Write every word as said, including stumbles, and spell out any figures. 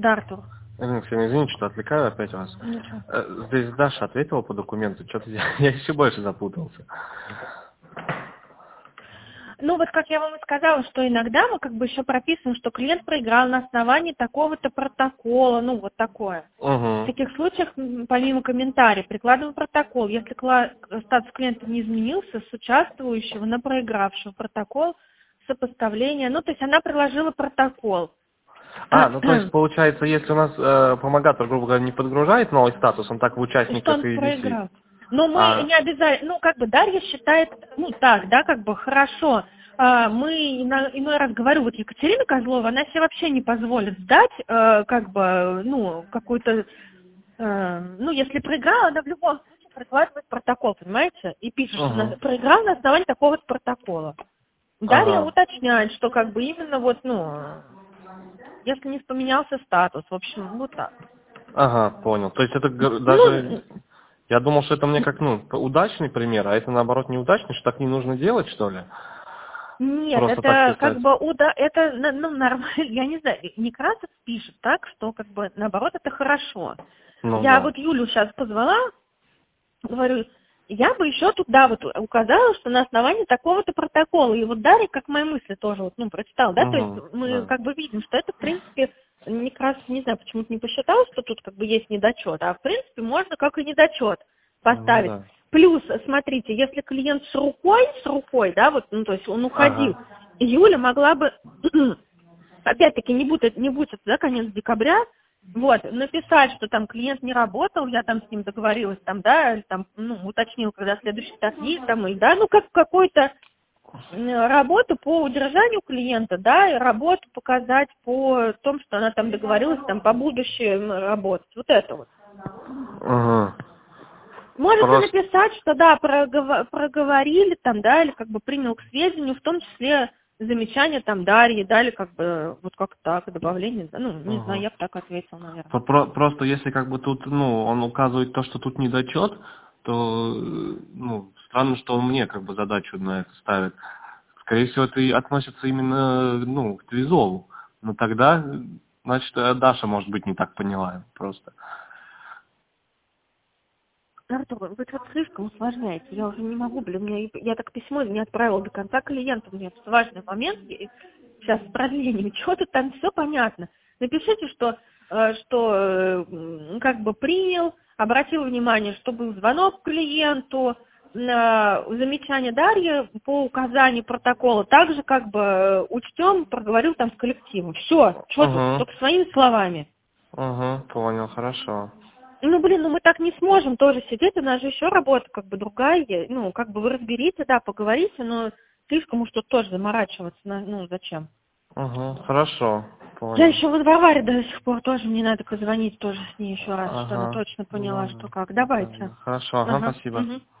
Да, Артур. Ирина Алексеевна, извините, что отвлекаю опять вас. Ничего. Э, Здесь Даша ответила по документу, что-то я, я еще больше запутался. Ну, вот как я вам и сказала, что иногда мы как бы еще прописываем, что клиент проиграл на основании такого-то протокола, ну, вот такое. В Угу. таких случаях, м, помимо комментариев, прикладываем протокол. Если кла- статус клиента не изменился, с участвующего на проигравшего протокол сопоставления. Ну, то есть она приложила протокол. А, ну то есть получается, если у нас э, помогатор, грубо говоря, не подгружает новый статус, он так в Что участниках он и висит. проиграл. Но мы А, не обязательно, ну, как бы Дарья считает, ну, так, да, как бы хорошо. А, мы ино- иной раз говорю, вот Екатерина Козлова, она себе вообще не позволит сдать, э, как бы, ну, какой-то, э, ну, если проиграла, она в любом случае прикладывает протокол, понимаете, и пишет, что угу. она проиграл на основании такого протокола. Дарья Ага. уточняет, что как бы именно вот, ну, если не поменялся статус, в общем, вот так. Ага, понял. То есть это г- Ну, даже... Я думал, что это мне как, ну, п- удачный пример, а это наоборот неудачный, что так не нужно делать, что ли? Нет, Просто так это писать. как бы уда, это ну ну, нормально, я не знаю, Некрасов пишет так, что как бы наоборот это хорошо. Ну Я да. вот Юлю сейчас позвала, говорю, я бы еще туда вот указала, что на основании такого-то протокола. И вот Дарья, как мои мысли тоже вот, ну, прочитал, да, то есть Угу, мы да. как бы видим, что это, в принципе, Некрасов, не знаю, почему-то не посчитал, что тут как бы есть недочет, а в принципе можно как и недочет Ну поставить. да. Плюс, смотрите, если клиент с рукой, с рукой, да, вот, ну, то есть он уходил, Ага. Юля могла бы, опять-таки, не будет, не будет, да, конец декабря, вот, написать, что там клиент не работал, я там с ним договорилась, там, да, или там, ну, уточнил, когда следующий такси, там, и, да, ну, как какой-то м, работу по удержанию клиента, да, и работу показать по тому, что она там договорилась, там, по будущему работать, вот это вот. Угу. Можете Просто... написать, что да, прогово- проговорили там, да, или как бы принял к сведению, в том числе замечания там Дарьи, да, или как бы вот как так, добавление, да, ну, не знаю, Угу. я бы так ответила, наверное. Про- про- Просто если как бы тут, ну, он указывает то, что тут недочет, то, э, ну, странно, что он мне как бы задачу на это ставит. Скорее всего, это и относится именно, ну, к Твизову. Но тогда, э, значит, э, Даша, может быть, не так поняла просто. Артур, вы что-то слишком усложняете, я уже не могу, блин, мне, я так письмо не отправила до конца клиенту, мне это важный момент, и сейчас с продлением, что-то там все понятно. Напишите, что, э, что э, м, как бы принял, обратил внимание, что был звонок клиенту, на замечание Дарьи по указанию протокола, также как бы э, учтем, проговорил там с коллективом. Все, что тут, Угу. только своими словами. Угу, понял, хорошо. Ну, блин, ну мы так не сможем тоже сидеть, у нас же еще работа как бы другая, е- ну, как бы вы разберите, да, поговорите, но слишком уж тут тоже заморачиваться, на- ну, зачем? Угу, хорошо, Я понял. еще вот Варваре до сих пор тоже, мне надо позвонить тоже с ней еще раз, что она Ага, точно ну поняла, что да. как. Да, Давайте. да. Хорошо, ага, Ага, спасибо. угу.